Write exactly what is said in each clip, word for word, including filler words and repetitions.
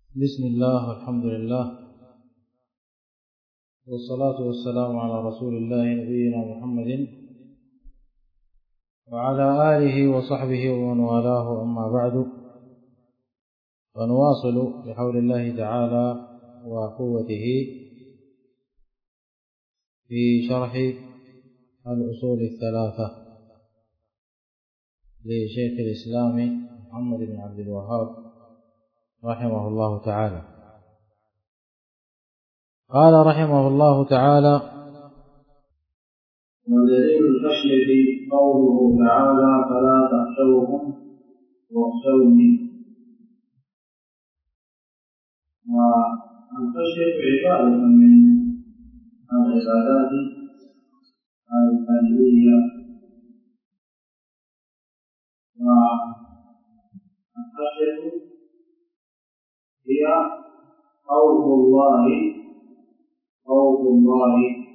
بسم الله والحمد لله والصلاة والسلام على رسول الله نبينا محمد وعلى آله وصحبه ومن والاه، أما بعد، فنواصل بحول الله تعالى وقوته في شرح الأصول الثلاثة لشيخ الإسلام محمد بن عبد الوهاب رحمه الله تعالى. قال رحمه الله تعالى: ودليل الخشية قوله تعالى: فلا تخشوهم واخشوني. والخشية عبادة من العبادات القلبية، والخشية هي خوف الله خوف الله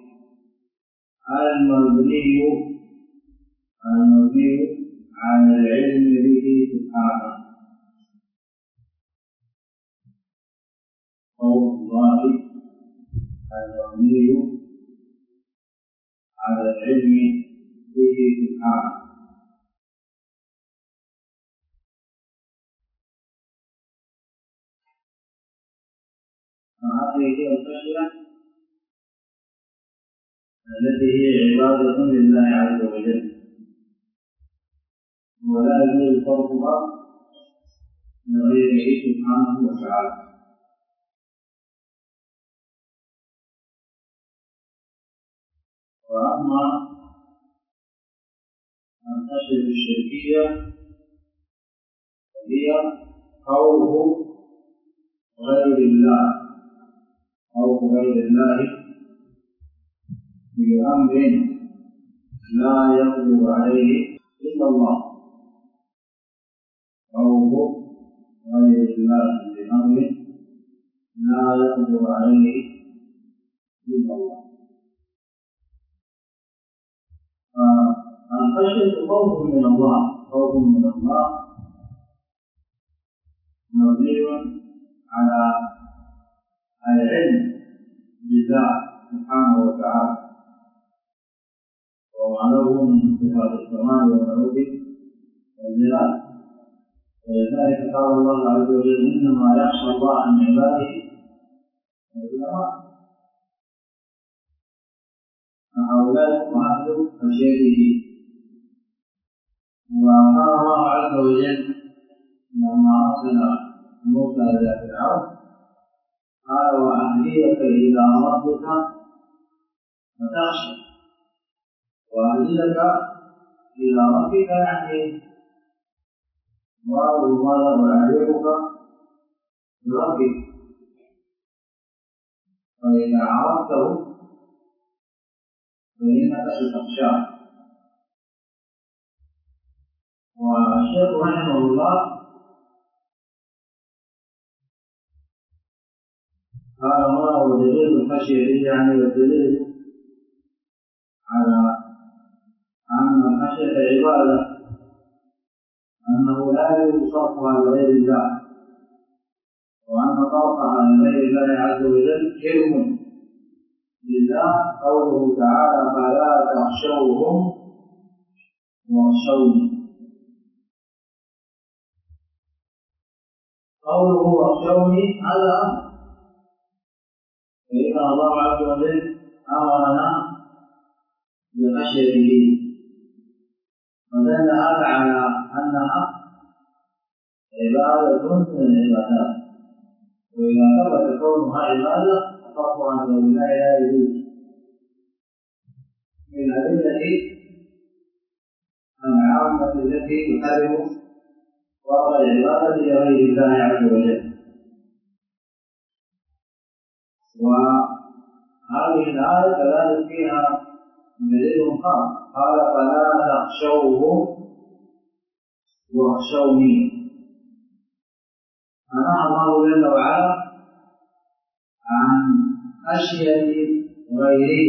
المبني المبني على العلم به سبحانه. خوف الله المبني على العلم به سبحانه. فهذه هي الخشية التي هي عبادة لله عز وجل، ولا يجوز صرفها من غيره سبحانه وتعالى. وأما الخشية الشركية فهي خوف غير الله خوف غير الله بأمر لا يقدر عليه إلا الله خوف غير الله بأمر لا يقدر عليه إلا الله. فالخشية خوف من الله خوف من الله مبني على العلم بالله سبحانه وتعالى، وما له من صفات الكمال والملك والجلال. ولذلك قال الله عز وجل: إنما يخشى الله من عباده العلماء. فهؤلاء هم أهل خشيته. وقال الله عز وجل لما أرسل موسى إلى فرعون قال: وأهديك إلى ربك فتخشى. وأهديك إلى ربك يعني الله وأعلمك بربك، فإذا عرفته فإنك ستخشاه. والشيخ رحمه الله قال: ما هو دليل الخشية؟ يعني الدليل على أن الخشية عبادة، أنه لا يجوز صرفها لغير الله، وأن صرفها لغير الله عز وجل حرم لله. قوله تعالى: فلا تخشوهم واخشوني. قوله واخشوني هذا أمر، فإن الله عز وجل أمرنا بخشيته، ودل هذا على أنها عبادة من العبادات. وإذا ثبت كونها عبادة فصرفها لله لا يجوز. من الأدلة العامة التي تحرم صرف العبادة لغير الله عز وجل. وهذه الآية كذلك فيها دليل خاص، قال: فلا تخشوهم واخشوني. فنهى الله جل وعلا عن خشية غيره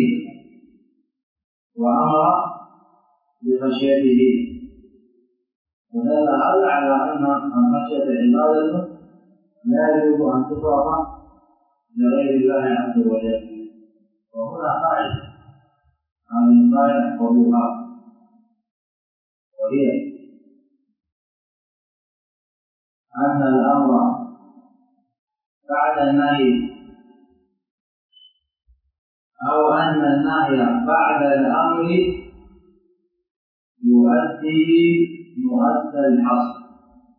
وأمر بخشيته، ودل هذا على أن الخشية عبادة لا يجوز أن تصرف لغير الله عز وجل. وهنا قاعدة عن الإنسان يحفظها، وهي أن الأمر بعد النهي أو أن النهي بعد الأمر يؤدي مؤدى الحصر.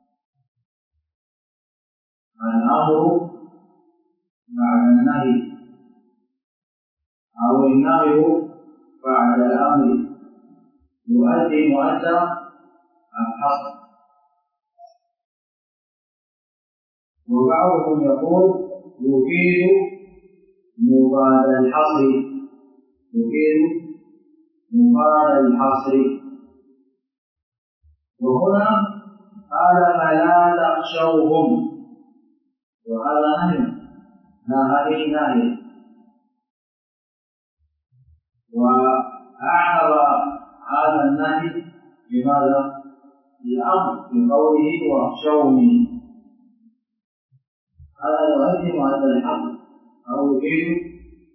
الأمر بعد النهي أو النهي بعد الأمر يؤدي مؤدى الحصر. وبعضهم يقول يفيد مفاد الحصر، يفيد مفاد الحصر. وهنا قال فلا تخشوهم، وهذا نهي، لا هذه نهي. وأعرض هذا النهي لماذا؟ للأمر بقوله واخشوني. هذا يؤدي مؤدى الحصر أو يفيد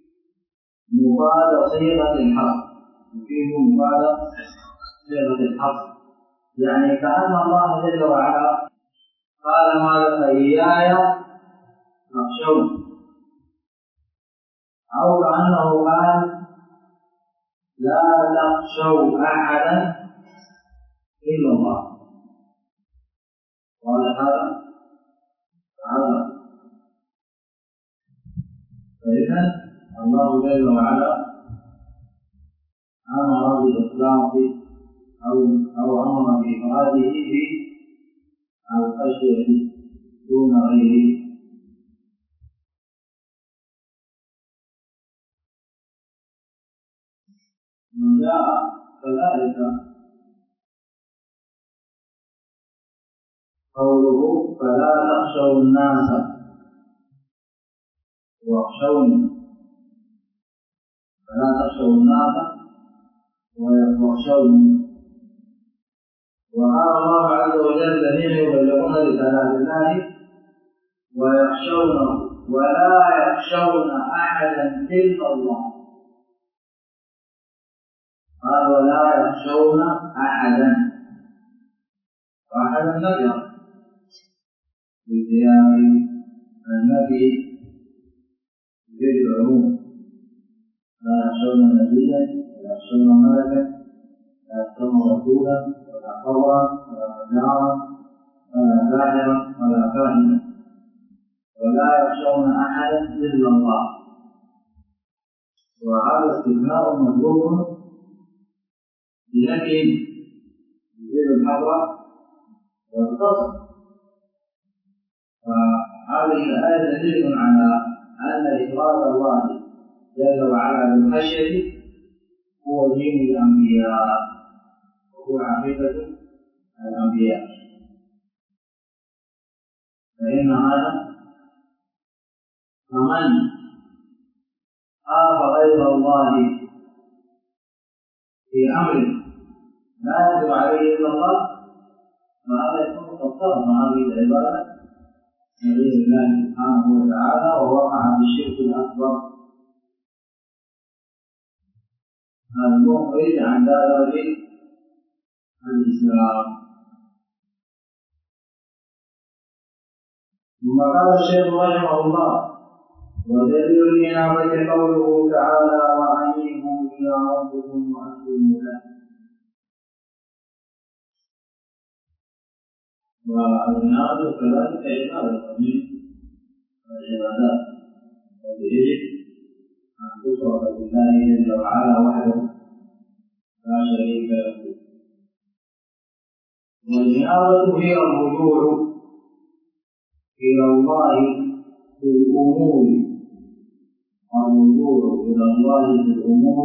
مفاد صيغة الحصر، يفيد مفاد صيغة الحصر. يعني كأن الله جل وعلا قال ماذا؟ فإياي فاخشوني، أو كأنه قال لا تخشوا أحدا إلا الله. قال هذا هذا فإذا الله جل وعلا أمر بالإطلاق أو أو أمر بإفراده بالخشية دون غيره. وجاء كذلك قوله فلا تخشوا الناس واخشوني، فلا تخشوا الناس واخشوني. وقال الله عز وجل الذين يبلغون رسالات الله ويخشونه ولا يخشون أحدا إلا الله. قال ولا يخشون أحدا، وأحدا نكرة بسياق النبي بالعموم، لا يخشون نبيا ولا يخشون ملكا لا يخشون رسولا ولا قبرا ولا نجارا ولا ساحرا ولا كاهنا ولا يخشون أحدا إلا الله. وهذا استثناء مطلوب لكن يزيد الحظر والقصد. فهذه الآية دليل على أن إفراد الله جل وعلا بالخشية هو دين الأنبياء وهو عقيدة الأنبياء. فإن هذا فمن خاف غير الله في أمر لا يجب عليه إلا الله فهذا يكون قد صرف هذه العبادة لغير الله سبحانه وتعالى ووقع في الشرك الأكبر المخرج عن دائرة الإسلام. ثم قال الشيخ رحمه الله ودليل الإنابة قوله تعالى وأنيبوا إلى ربكم وأسلموا له. والإنابة كذلك عبادة من العبادات ويجب أن تشرك بالله جل وعلا وحده لا شريك له. والإنابة هي الرجوع إلى الله في الأمور، الرجوع إلى الله في الأمور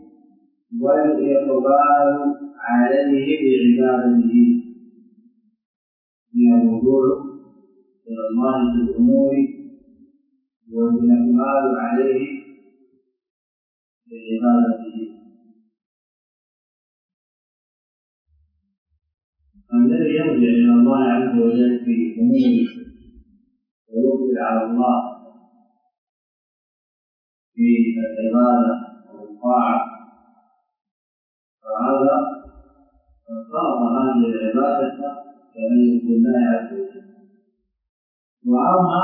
والإقبال عليه بعبادته. هي الرجوع إلى الله في الأمور والإقبال عليه بعبادته. الذي يرجع إلى الله عز وجل في أموره ويقبل على الله في العبادة والطاعة، فهذا صرف هذه العبادة كمية الله عز وجل. وأما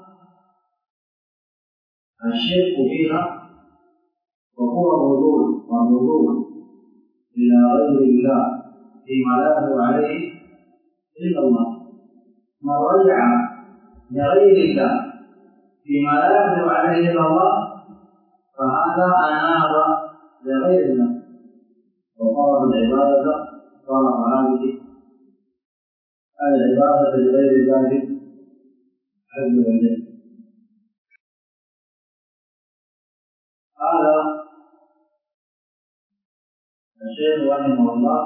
الشرك فيها وهو الرجوع والرجوع إلى غير الله فيما لا يدعو عليه إلا الله. من رجع لغير الله فيما لا يدعو عليه إلا الله فهذا أناب لغير الله وقال العبادة صرف هذه العبادة لغير الله عز وجل. قال الشيخ رحمه الله: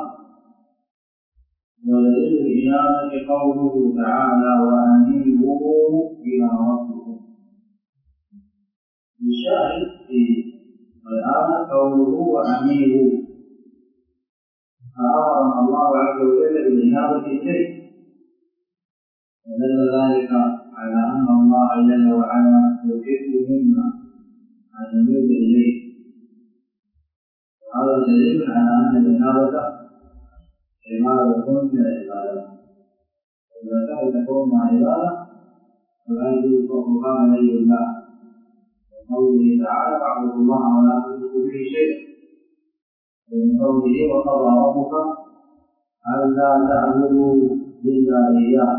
ودليل الإنابة قوله تعالى: وأنيبوا إلى ربكم. الشاهد في الآية قوله وأنيبوا، فأمرنا الله عز وجل بالإنابة إليه، ودل ذلك على أن الله جل وعلا يحب منا أن نميل إليه. وهذا دليل على أن الإنابة عبادة من العبادات، وإذا كانت تكون عبادة فهذه فضلها من أي الله، وقوله تعالى: فاعبدوا الله ولا تشركوا به شيئا، ومن قوله: وقضى ربك ألا تعبدوا إلا إياه،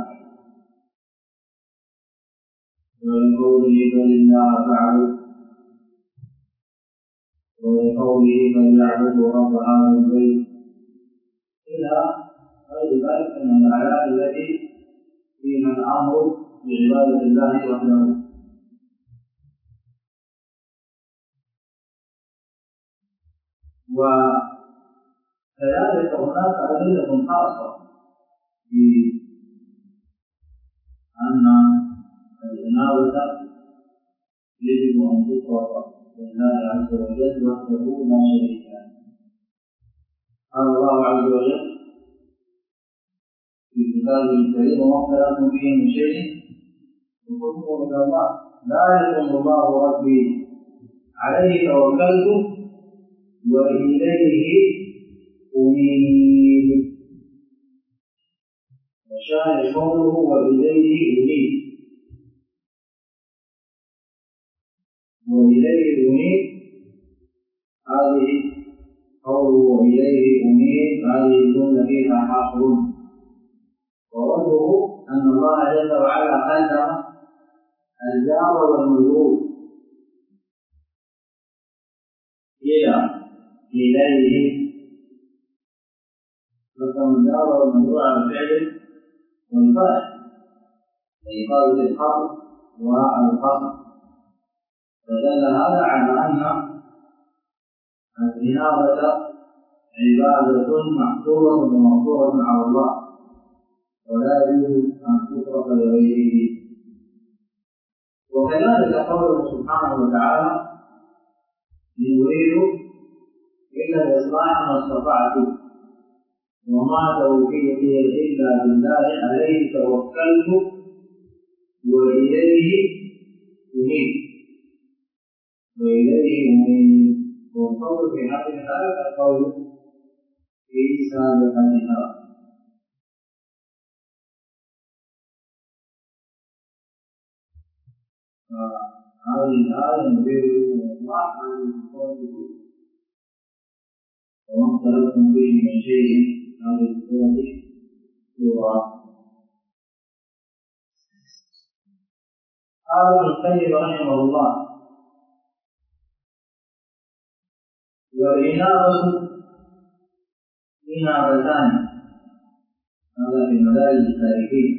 ومن قوله: فلله فاعبد، ومن قوله: فليعبدوا رب هذا البيت، إلى غير ذلك من الآيات التي فيها الأمر بعبادة الله وحده. وكذلك هناك أدلة خاصة في أن الإنابة يجب أن تطلق لله عز وجل وحده لا شريك له. قال الله عز وجل في كتابه الكريم: وما اختلفتم فيه من شيء فحكمه إلى الله ذلكم الله ربي عليه توكلت وإليه أنيب. وشاهد قوله وإليه أنيب، وإليه أنيب هذه قوله وإليه أنيب هذه الجملة فيها حصر، ووجهه أن الله جل وعلا قدم الجار والمجرور إلى إليه، قدم الجار والمجرور على الفعل والفاعل لإفادة الحصر والقصر، فدل هذا على أن الإنابة عبادة محصورة ومقصورة على الله، ولا يجوز أن تصرف لغيره. وكذلك قوله سبحانه وتعالى: إن يريد إلا الإصلاح ما استطعت وما توفيقي إلا بالله عليه توكلت وإليه أنيب. وإليه أنيب، والقول في هذه الحالة القول في سابقتها. هذه الآية نريد الله أن يقول: وما اختلفتم فيه من شيء. هذه السورة سورة. قال ابن القيم رحمه الله: والإنابة إنابتان، هذا في مدارج السالكين.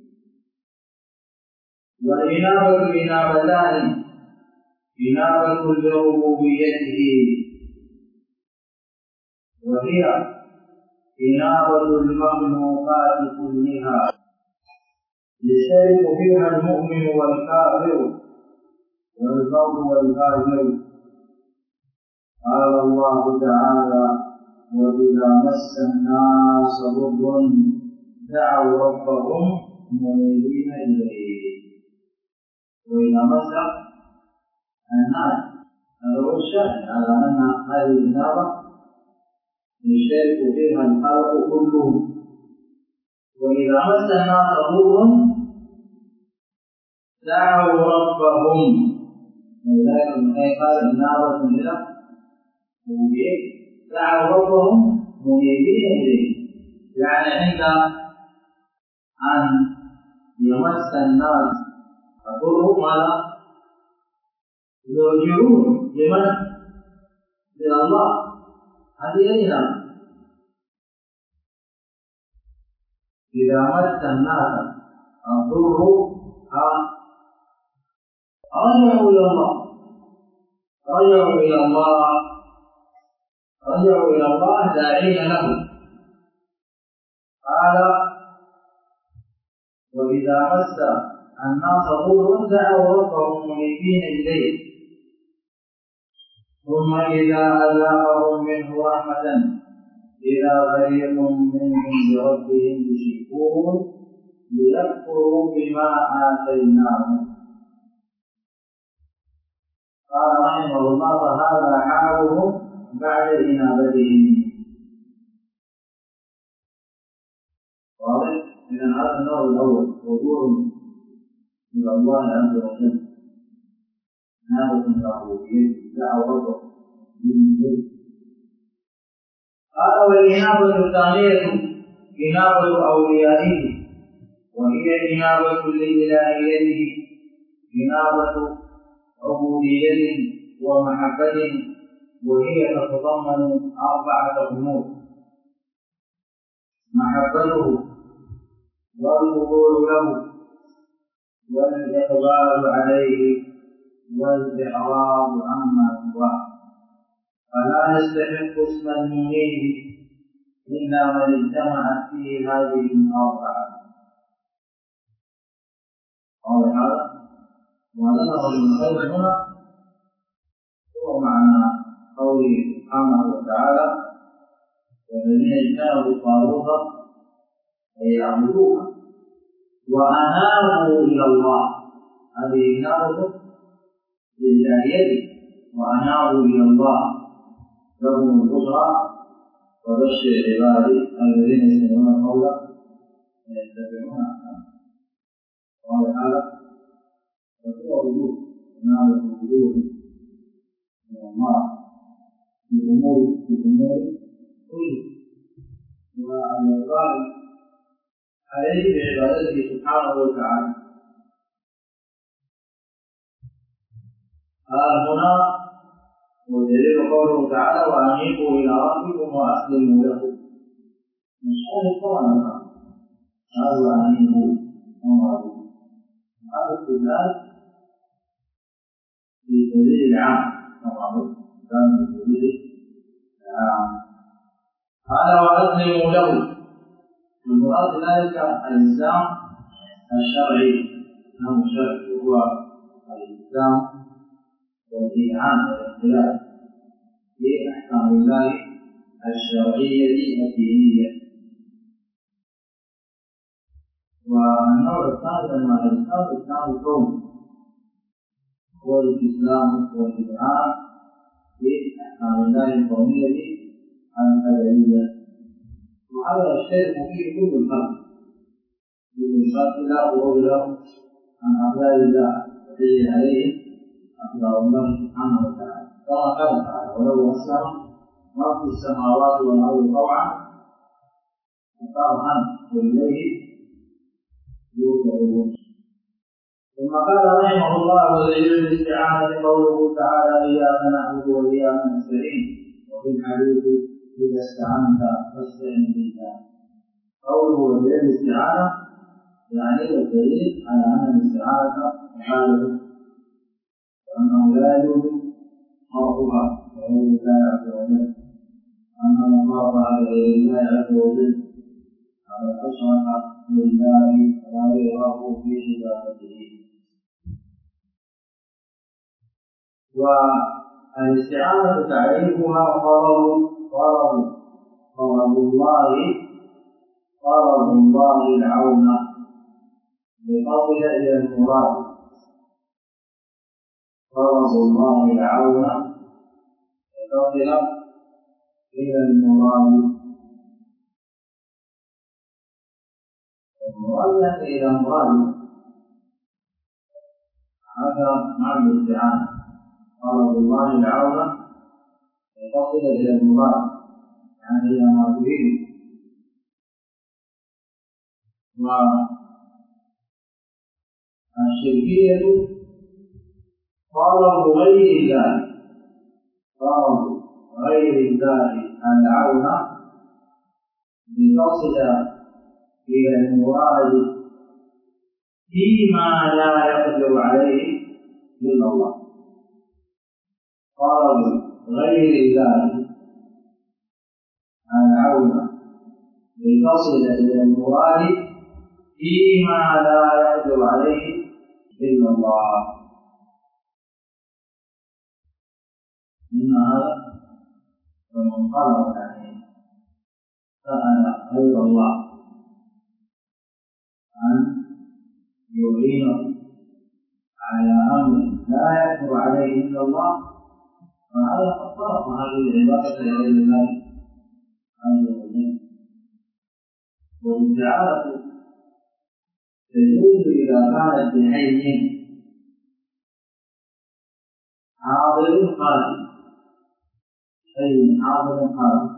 والإنابة إنابتان: إنابة لربوبيته، وهي إنابة المخلوقات كلها يشترك فيها المؤمن والكافر والبر والفاجر. قال الله تعالى: وإذا مس الناس ضر دعوا ربهم منيبين إليه. وإذا مس الناس. هذا هو الشاهد على أن هذه الإنابة يشترك فيها الخلق كلهم. وإذا مس الناس ضر دعوا ربهم، ولذلك المحيي قال إنابة إلى مبين، دعوا ربهم منيبين إليه، يعني عند أن يمس الناس الضر ماذا؟ يرجعون لمن؟ إلى الله. هذه الإنابة. إذا مس الناس الضر رجعوا إلى الله، رجعوا إلى الله، رجعوا إلى الله داعين له. قال وإذا مس الناس ضر دعوا ربهم منيبين إليه، ثم إذا أذاقهم منه رحمة إذا فريق منهم بربهم يشركون ليكفروا بما آتيناهم. قال رحمه الله فهذا حالهم بعد إنابتهم. واضح؟ إذن هذا النوع الأول رجوع إلى الله عز وجل، إنابة الربوبية، دعوا ربهم بالجد. قال والإنابة الثانية إنابة أوليائه، وهي إنابة لإلهيته، إنابة عبودية ومحبة، وهي تتضمن أربعة أمور: محبته والخضوع له والإقبال عليه والإعراض عما سواه. فلا يستحق اسم المنيب إلا من اجتمعت فيه هذه الأربعة. واضح هذا؟ وذكر المخير هنا هو معنى قوله سبحانه وتعالى والذين اجتنبوا الطاغوت أي يعبدوها وأنابوا إلى الله. هذه إنابة لله، وأنابوا إلى الله لهم البشرى وبشر عبادي الذين يستمعون القول ويتبعون أحسنه. قال تعالى وهو وجود إنابة الوجود من الله في أمور في أمور كله، والإقبال عليه بعبادته سبحانه وتعالى. قال هنا ودليل قوله تعالى وأنيبوا إلى ربكم وأسلموا له. مش هذا القرآن قال وأنيبوا ومرضوا. هذا استدلال في دليل العام طبعا كان في دليل العام. قال وأسلموا له، من مراد ذلك الإسلام الشرعي، أنه الشرع هو الإسلام والإذعان والاختلاف في أحكام الله الشرعية الدينية. والنوع الثالث من الإسلام الإسلام الكوني، هو الإسلام والإذعان في أحكام الله الكونية القدرية. وهذا يشترك فيه كل الخلق، كل الخلق لا أقول له عن أقدار الله وتجري عليه أقدار الله سبحانه وتعالى. كما قال تعالى ولو أسلم ما في السماوات والأرض طوعا وكرها وإليه يرجعون. ثم قال رحمه الله ودليل الاستعانة قوله تعالى إياك نعبد وإياك نستعين، وفي الحديث إذا استعنت فاستعن بالله. قوله ودليل الاستعانة يعني الدليل على أن الاستعانة محاله، وأنه لا يجوز صرفها لغير الله عز وجل، أن من صرفها لغير الله عز وجل فقد أشرك بالله غيره في عبادته. والاستعانة تعريفها فرض فرض فرض الله فرض الله العون بقصد إلى المراد الله العون لتصل إلى المراد. المراد إلى مراد هذا معنى الاستعانة. طلب الله العون لتصل إلى المراد، يعني إلى ما تريد. والشركية طلب غير الله، طلب غير الله العون لتصل إلى المراد فيما لا يقدر عليه إلا الله. طلب غير الله العون لتصل إلى المراد فيما لا يقدر عليه إلا الله. إن هذا ومن طلب يعني سأل غير الله أن يعينه على أمر لا يقدر عليه إلا الله، فهذا قد صرف هذه العبادة لغير الله عز وجل. والاستعانة تجوز إذا كانت بحي حاضر قادم، حي حاضر قادم.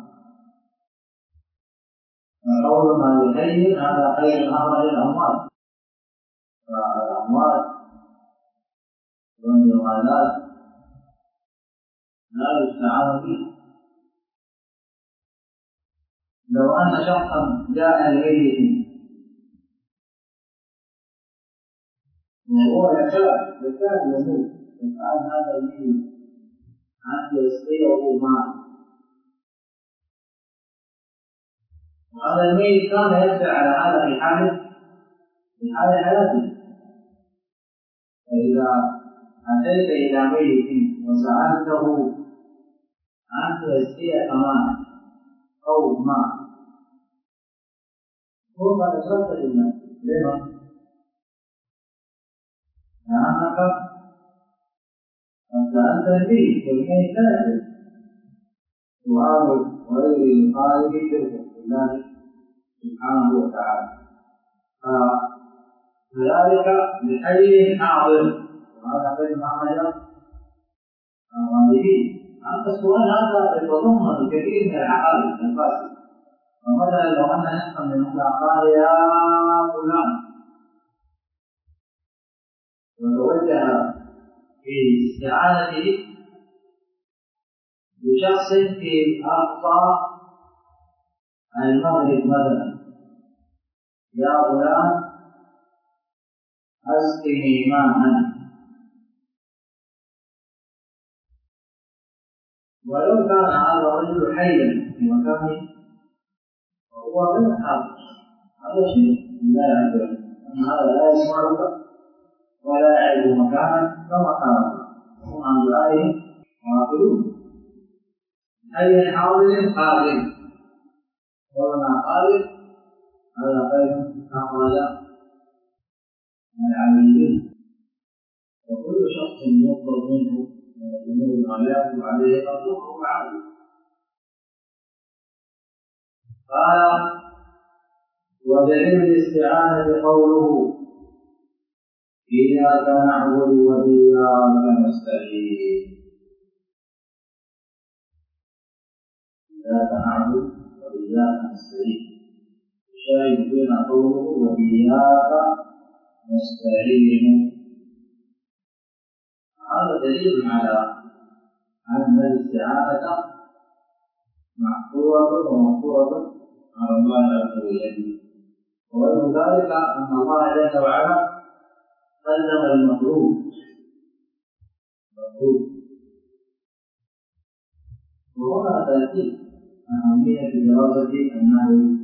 فقولنا بحي هذا خير أمر للأموات، فالأموات والجمالات لا يستعان به. لو أن شخصا جاء إليه وهو يكاد يكاد يموت، يسأل هذا الميت أن يسقيه ماء، وهذا الميت كان يدفع على هذا في حاله في حال حياته. فإذا أتيت إلى ميت وسألته أن يسقيك ماء أو ماء، هو قد أشركت بالله. لما؟ لأنك قد سألت به والميت لا يدري. سؤال غير القائل شرك بالله سبحانه وتعالى. فذلك بحي حاضر، وهذا غير معمل الغالبين. أما السؤال هذا يتضمن الكثير من العقائد الفاسدة. فمثلا لو أن شخصا من قال يا فلان وتوجه في استعانته بشخص في أقصى المغرب مثلا، يا فلان أسقني ماء، ولو كان هذا الرجل حيا في مكانه وهو غير حاضر، هذا شيء لا يعرف أن هذا لا يسمعك ولا يعرف مكانا كما كان، هم عن دعائهم غافلون. حي حاضر قادر، ومن قادر هذا خير أخرج من العاملين. وكل شخص يطلب منه من الأمور ما لا يجب عليه فهو عابد. قال ودليل الاستعانة قوله إياك نعبد وإياك نستعين. إياك نعبد وإياك نستعين، الشاهد بين قوله وإياك نستعين. هذا دليل على أن الاستعانة محصورة ومحصورة على الله عز وجل. وغير ذلك أن الله جل وعلا قدم المطلوب مطلوب. وهنا تأتي أهمية دراسة النحو.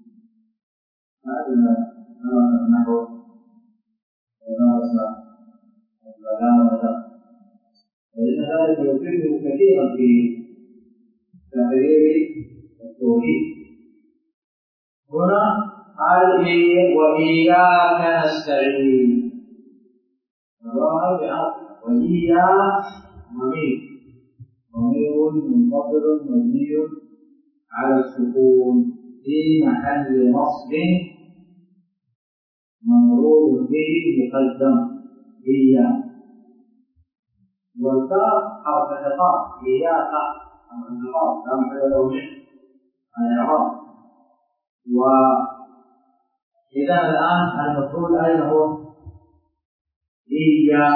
هذا درس النحو ودرس البلاغة، ولأن ذلك يفيده كثيرا في تحرير التوحيد. هنا قال وإياك نستعين، الله بعاصمة وإيا ضمير ضمير منفصل مبني على السكون في محل نصب ممرور به مقدم إيا. والكاف حرف الخطاب إياك حرف الخطاب لا محل له من الإعراب. وإذا الآن المفعول أين هو؟ إيا.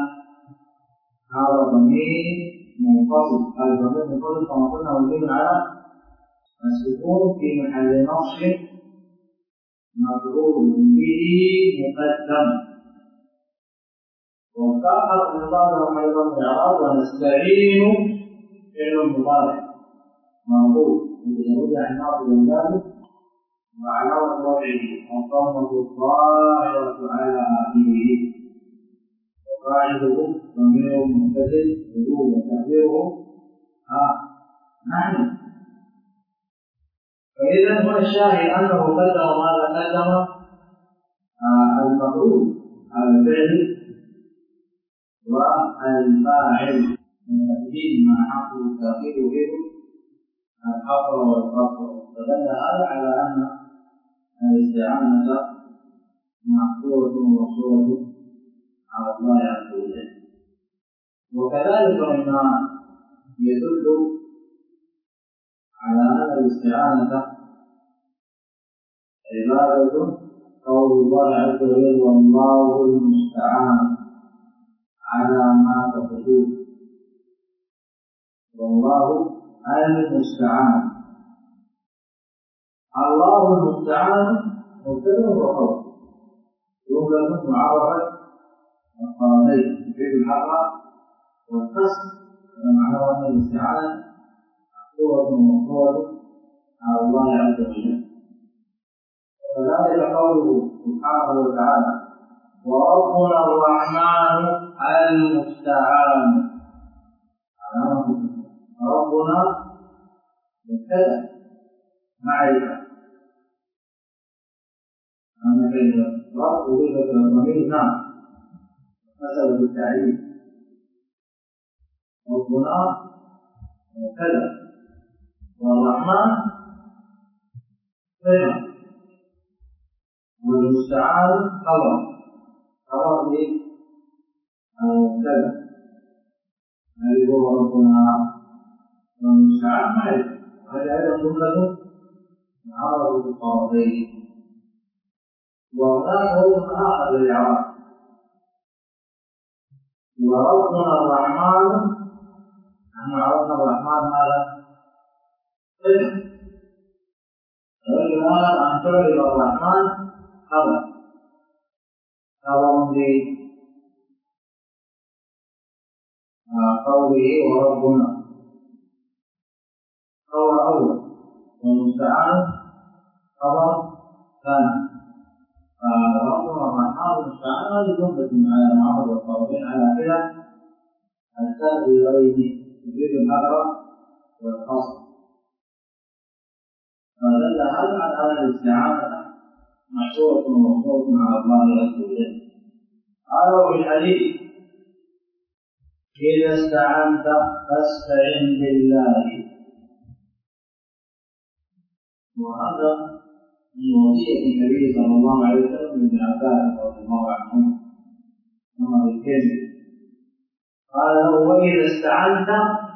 هذا ضمير منفصل، الضمير منفصل كما قلنا مبني على السكون في محل نصب مفعول به مقدم. والكاف حرف الخطاب له محل من الإعراب. ونستعين فعل مضارع مرفوع بجنود عن ناصب ذلك وعلامة رفعه الضمة الظاهرة على آخره. وقاعده ضمير متصل وجوب وتقديره ها نحن. فإذا هنا الشاهد أنه قدم ماذا قدم؟ المفعول على الفعل والفاعل من تقديم ما حقه التأخير غير الحصر والقصر. فدل هذا على أن الاستعانة محصورة ومقصورة على الله عز وجل. وكذلك مما يدل على أن الاستعانة عبادة قول الله عز وجل والله المستعان على ما تصفون. والله المستعان. الله المستعان مبتدأ وخبر جملة معرفة الطرفين في الحرة والقصد. هذا معناه أن الاستعانة قوة ومقوة على الله عز وجل. وكذلك قوله سبحانه وتعالى وربنا الرحمن المستعان. ربنا مبتدأ معرفة أن الرب وظيفة الضمير نعم مسألة التعريف. ربنا مبتدأ والرحمن صفة والمستعان خبر. خبر المبتدأ الذي هو ربنا والمستعان معرفة. وهذا أيضا جملة معرضة الطرفين. وهناك وجه آخر للإعراب وربنا الرحمن. نحن عرفنا الرحمن ماذا؟ صفة. فيجب أن تعرف الرحمن خبر خبر لقوله وربنا خبر أول والمستعان خبر ثاني. فربنا الرحمن المستعان هذه جملة على معرض الطرفين على كلا التأويلين يفيد الحذر والقصد. فدل هذا على أن الاستعانة محصورة وموقوفة على الله عز وجل. قالوا في الحديث إذا استعنت فاستعن بالله. وهذا من وصية النبي صلى الله عليه وسلم من عباس رضي الله عنه كما بالكلمة قال له وإذا استعنت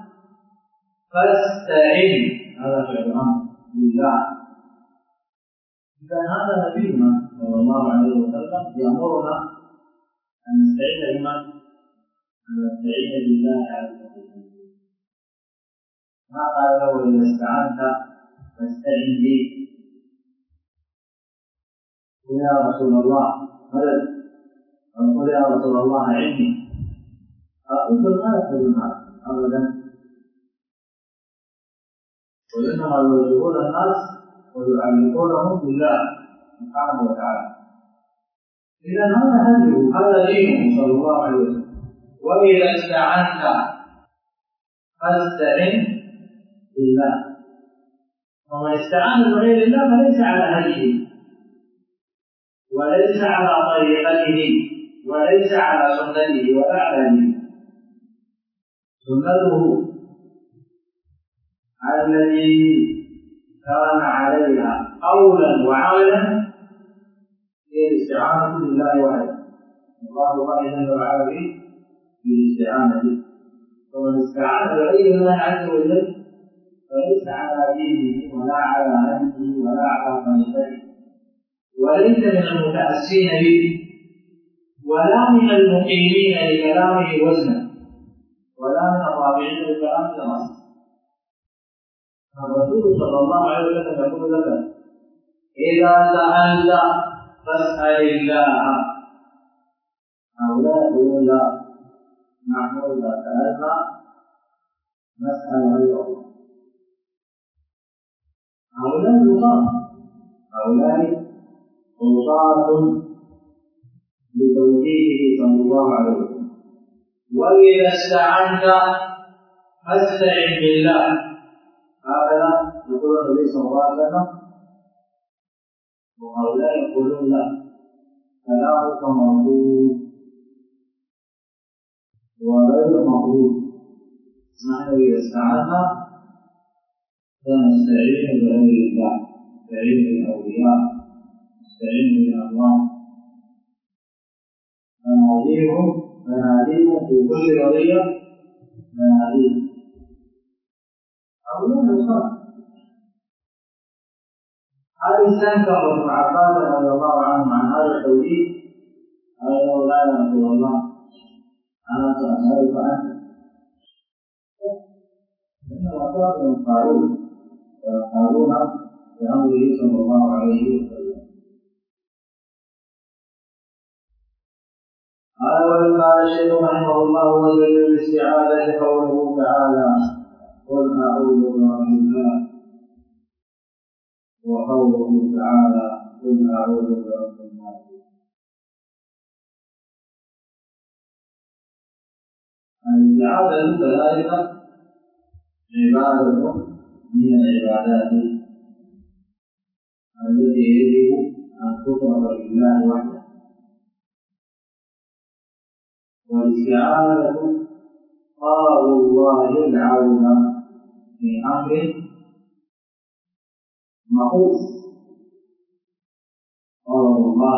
فاستعن. هذا فعل أمر بالله. إذا هذا نبينا صلى الله عليه وسلم يأمرنا أن نستعين بمن؟ أن نستعين بالله عز وجل. ما قال له إذا استعنت فاستعن بي. قل يا رسول الله مدد قل يا رسول الله عني. فأنتم لا يقولون أبدا. وإنما يوجهون الناس ويعلقونهم بالله سبحانه وتعالى. إذا هذا هديه هذا دينه صلى الله عليه وسلم. وإذا استعنت فاستعن بالله. ومن استعان بغير الله فليس على هديه وليس على طريقته وليس على سنته ولا على دينه. سنته التي كان عليها قولا وعملا هي الاستعانة بالله وحده. الله الله جل وعلا بالاستعانة، ومن استعان بغير الله عز وجل فليس على دينه ولا على هديه ولا على طريقته، وليس من المتأسين به ولا من المقيمين لكلامه وزنا ولا من الرابعين لكلامه راسا. الرسول صلى الله عليه وسلم يقول لك: إذا سألت فاسأل الله. هؤلاء يقولون: لا، نحن إذا سألنا نسأل غير الله. هؤلاء لغات، هؤلاء غصاة بتوجيهه صلى الله عليه وسلم. وإذا استعنت فاستعن بالله. هذا يقول النبي صلى الله عليه وسلم، وهؤلاء يقولون: لا، كلامك مردود وغير مقبول. نحن إذا استعنا فنستعين بغير الله، نستعين بالأولياء، نستعين بالأموات، فناديهم فناديهم في كل قضية مناديهم. هؤلاء الخلق. هذا استنكر ابن عباس رضي الله عنه عن هذا التوحيد، قال له: لا يا رسول الله، أنا سأسألك عنه. إنما كان من قارون ويقالون بأمره صلى الله عليه وسلم. قال: ولما الشيخ رحمه الله وجل الاستعاذة قوله تعالى: قل أعوذ برب الناس، وقوله تعالى: قل أعوذ برب الناس. الاستعاذة كذلك عبادة من العبادات التي يجب أن تطلب لله وحده. والاستعاذة طلب الله العون في أمر مخوف. طلب الله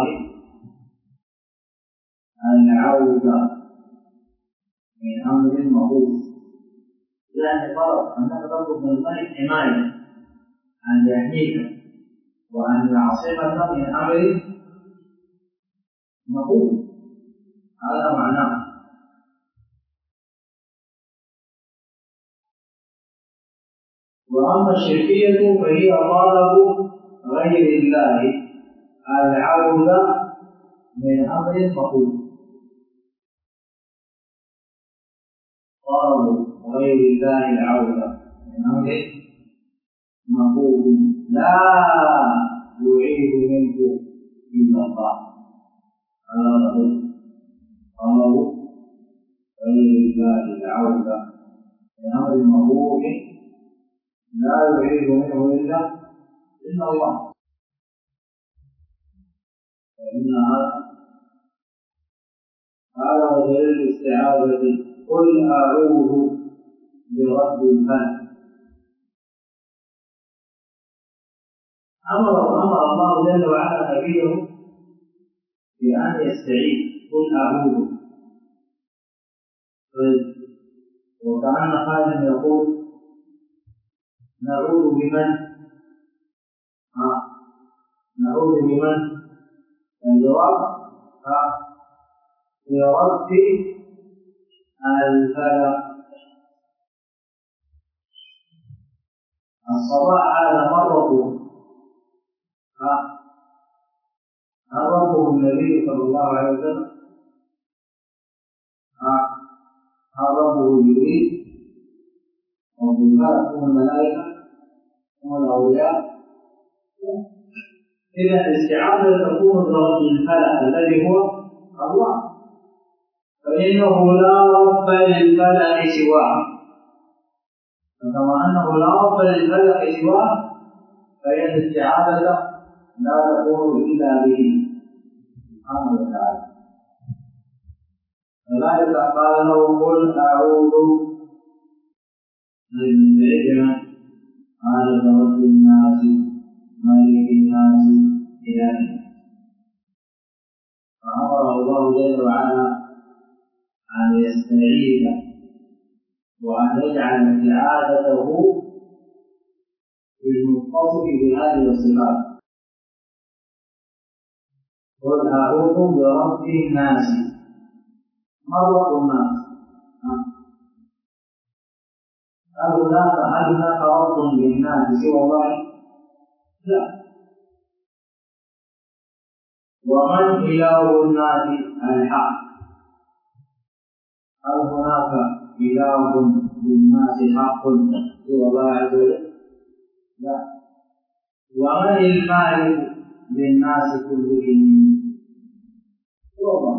العون من أمر مخوف، يعني طلب أنك تطلب من الله حماية أن يحميك وأن يعصمك من أمر مخوف. هذا معناه. وأما الشركية فهي طلب غير الله العون من أمر مخوف. طلب غير الله العون من أمر مخوف لا يعيد منه إلا الله. هذا طلب غير الله العون من أمر مخوف لا يعيد منه إلا إلا الله. فإن هذا هو دليل الاستعاذة. قل أعوذ برب الفلق. أمر أمر الله جل وعلا نبيه بأن يستعيذ. قل أعوذ. وكأن خادم يقول: نعوذ بمن؟ ها نعوذ بمن؟ الجواب: ها برب الفلق. الصباح هذا مرته، ها مرته النبي صلى الله عليه وسلم، ها مرته جبريل، وبالفلق هم الملائكة هم الأولياء. إذا الاستعاذة تكون برب الفلق الذي هو الله، فإنه لا رب للفلق سواه. فكما أنه لا رب للفلق سواه فإن الاستعاذة لا تكون إلا به سبحانه وتعالى. فذلك قال له: قل أعوذ المنفعلنا على رب الناس ملك الناس إله الناس. فأمره الله جل وعلا أن يستعيذ وأن يجعل استعاذته بالمتصف بهذه الصفات. قل أعوذ برب الناس. ما رب الناس؟ هل هناك هل هناك رب للناس سوى الله؟ لا. ومن إله الناس الحق؟ هل هناك إله للناس حق سوى الله عز وجل؟ لا. ومن المالك للناس كلهم؟ هو الله.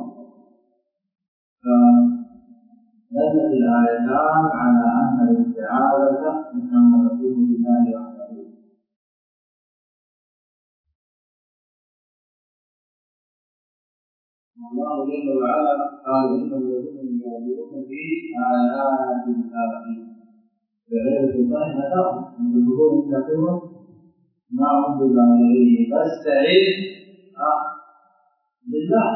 فدلت الآيتان على أن الاستعاذة إنما تكون بالله وحده. الله جل وعلا قال إن الذين يجادلون في آيات الله بغير سلطان أتاهم من ظهور كثير ما هم ببالغيه فاستعذ بالله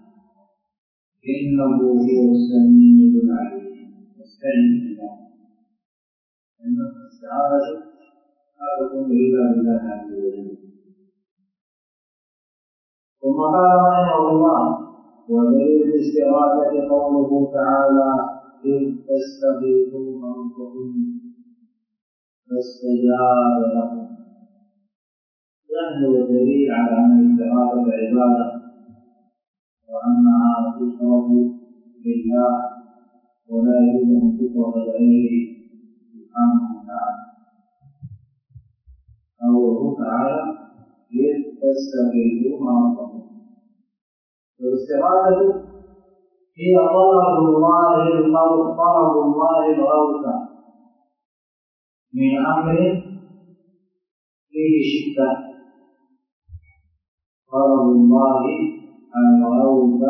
إنه هو السميع العليم. استعذ بالله إن الاستعاذة لا تكون إلا بالله عز وجل. ثم قال رحمه الله ودليل الاستغاثة قوله تعالى إذ تستغيثون ربكم فاستجاب لكم. يحمل الدليل على أن الاستغاثة عبادة وأنها تشرك بالله ولا يجوز أن تشرك غيره سبحانه وتعالى. قوله تعالى إذ تستغيثون ربكم. والاستغاثة هي طلب الله الغوث طلب الله الغوث من أمر فيه شدة. طلب الله الغوث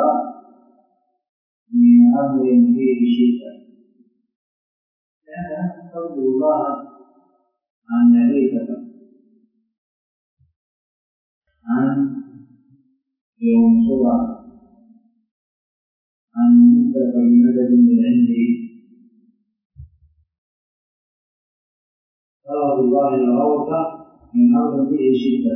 من أمر فيه شدة، يعني تطلب الله أن يغيثك، أن ينصرك، أن يمدك بمدد من عنده. طلب الله الغوث من أمر فيه شدة.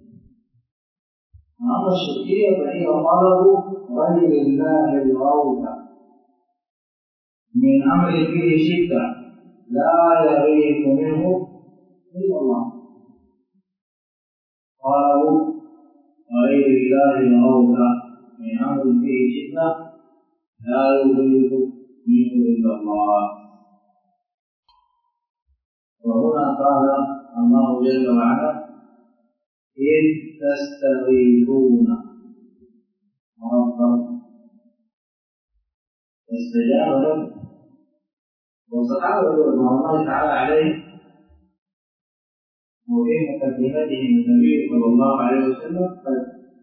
أما الشركية فهي طلب غير الله الغوث من أمر فيه شدة لا يغيث منه إلا الله. طلب غير الله الغوث من أمر فيه شدة لا يغيث منه إلا الله. وهنا قال الله جل وعلا إذ تستغيثون ربكم فاستجاب لكم. والصحابة رضوان الله تعالى عليهم وفي مقدمتهم النبي صلى الله عليه وسلم قد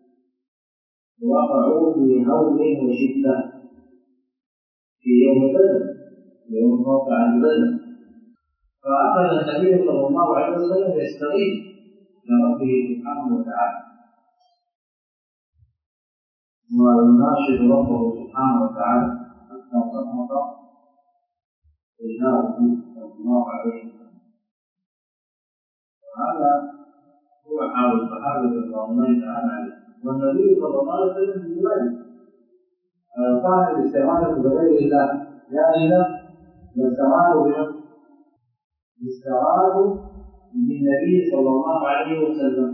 وقعوا في هول وشدة في يوم بدر، يوم موقع بدر، فأخذ النبي صلى الله عليه وسلم يستغيث لربه سبحانه وتعالى ويناشد ربه سبحانه وتعالى حتى صمت رجاله صلى الله عليه وسلم. وهذا هو حال الصحابة رضوان الله تعالى عليهم. والنبي صلى الله عليه وسلم بذلك كان الاستغاثة بغير الله جائزة، والاستغاثة بمن؟ الاستغاثة بالنبي صلى الله عليه وسلم،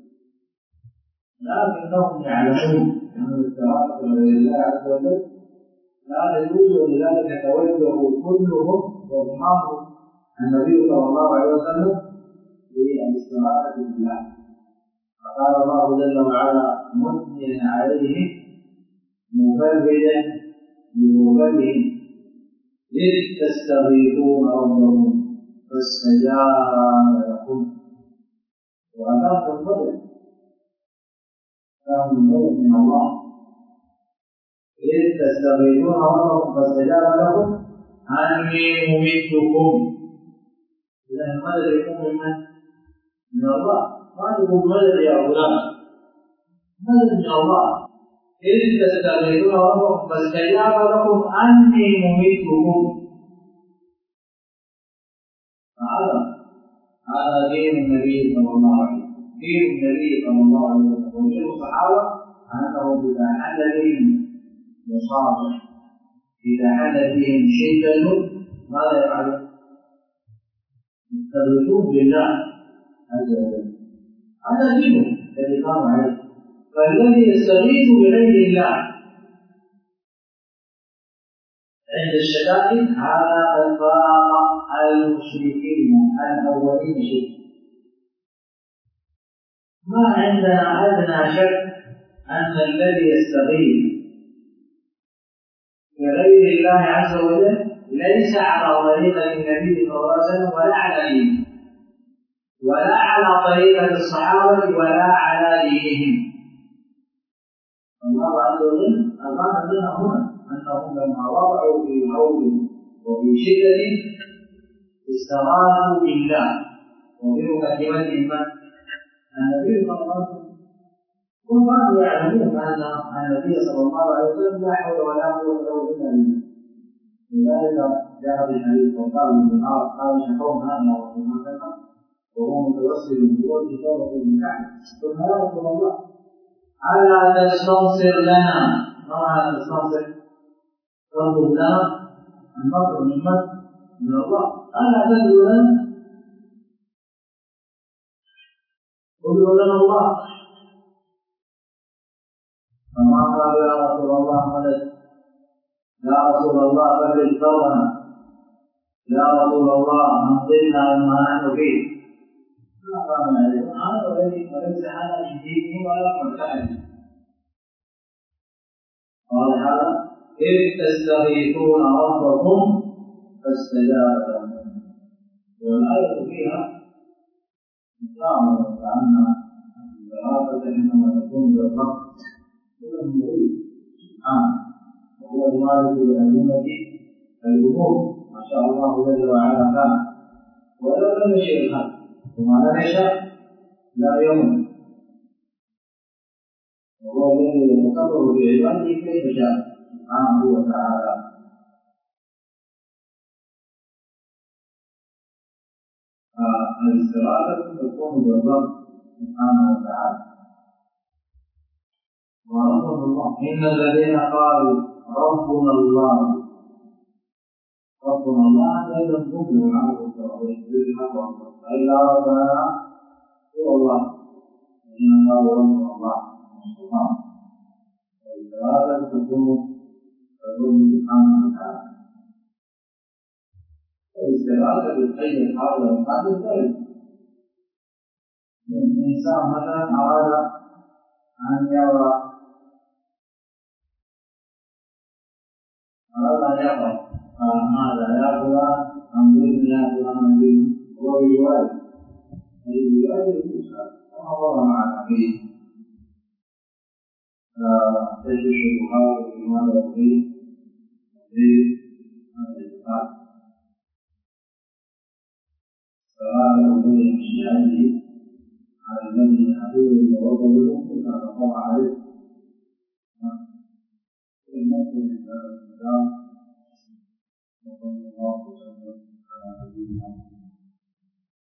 لكنهم يعلمون أن الاستغاثة بغير الله عز وجل لا يجوز، ولذلك توجهوا كلهم وأصحابه النبي صلى الله عليه وسلم بالاستغاثة بالله. فقال الله جل وعلا مثنيا عليه مبردا لمبرد إذ تستغيثون ربكم فاستجاب لكم. وأتاهم الفضل، أتاهم الفضل من الله. إذ تستغيثون ربكم فاستجاب لكم أني ممدكم إذا المدد يكون من من؟ من الله. ما تقول مدد يا فلان، مدد من الله. إذ تستغيثون ربكم فاستجاب لكم أني مميتكم. هذا هذا دين النبي صلى الله عليه وسلم، دين النبي صلى الله عليه وسلم. ومن الصحابة أنهم إذا حل بهم مصابة، إذا حل بهم شدة، ماذا يفعلون؟ يستغيثون بالله عز وجل. هذا دينه الذي قام عليه. فالذي يستغيث بغير الله عند الشدائد هذا الفاق المشركين الأولين شركا. ما عندنا أدنى شك أن الذي يستغيث بغير الله عز وجل ليس على طريقة النبي صلى الله عليه وسلم ولا على دينه، ولا على طريقة الصحابة ولا على دينهم. الله عز وجل أبان لنا هنا أنهم لما وضعوا في هول وفي شدة استغاثوا بالله، وفي مقدمتهم النبي صلى الله عليه وسلم. هم كانوا يعلمون أن النبي صلى الله عليه وسلم لا حول ولا قوة له إلا بالله. لذلك جاء في الحديث وقال ابن عمر قال شكونا هذا وما كذا وهو متوسل بوجه توبة من كعب. قلنا يا رسول الله ألا تستنصر لنا؟ ما معنى تستنصر؟ تطلب لنا النصر من من؟ من الله. ألا تدعو لنا؟ ادعو لنا الله. فما قال يا رسول الله مدد، يا رسول الله فرج ثورنا، يا رسول الله انقذنا مما نحن فيه. ما قال ذلك. هذا وليس هذا من دينه ولا معتقده. قال هذا إذ تستغيثون ربكم فاستجاب لكم. والآية فيها إسلام أن الإغاثة إنما تكون بالرب هو المريد سبحانه، وهو المالك لأئمة الأمور ما شاء الله جل وعلا كان، ولو لم يشاء الخلق، وما لم يشاء لا يموت، وهو الذي يتصرف بعباده كيف شاء سبحانه وتعالى. فالاستغاثة تكون بالرب سبحانه وتعالى. ورحمه الله إن الذين قالوا ربنا الله ربنا الله أيضا كفروا عنه التوحيد بالحق أي لا ربنا هو الله. إن قالوا ربنا الله سبحانه. والاستغاثة تكون بالرب سبحانه وتعالى. والاستغاثة بالخير الحاضر والقادر ذلك. الإنسان مثلا أراد أن يرى أراد أن يقرأ ماذا يا فلان أنظرني يا فلان أنظرني، هو بجواره أي بجواره الإنسان كما مر معنا فيه. فتجد الشبهات في ماذا فيه في هذا الكتاب. فقال الذي من شيعته على الذي يحفظه ويوضع له فقطع عليه. المسلم من هذا الكتاب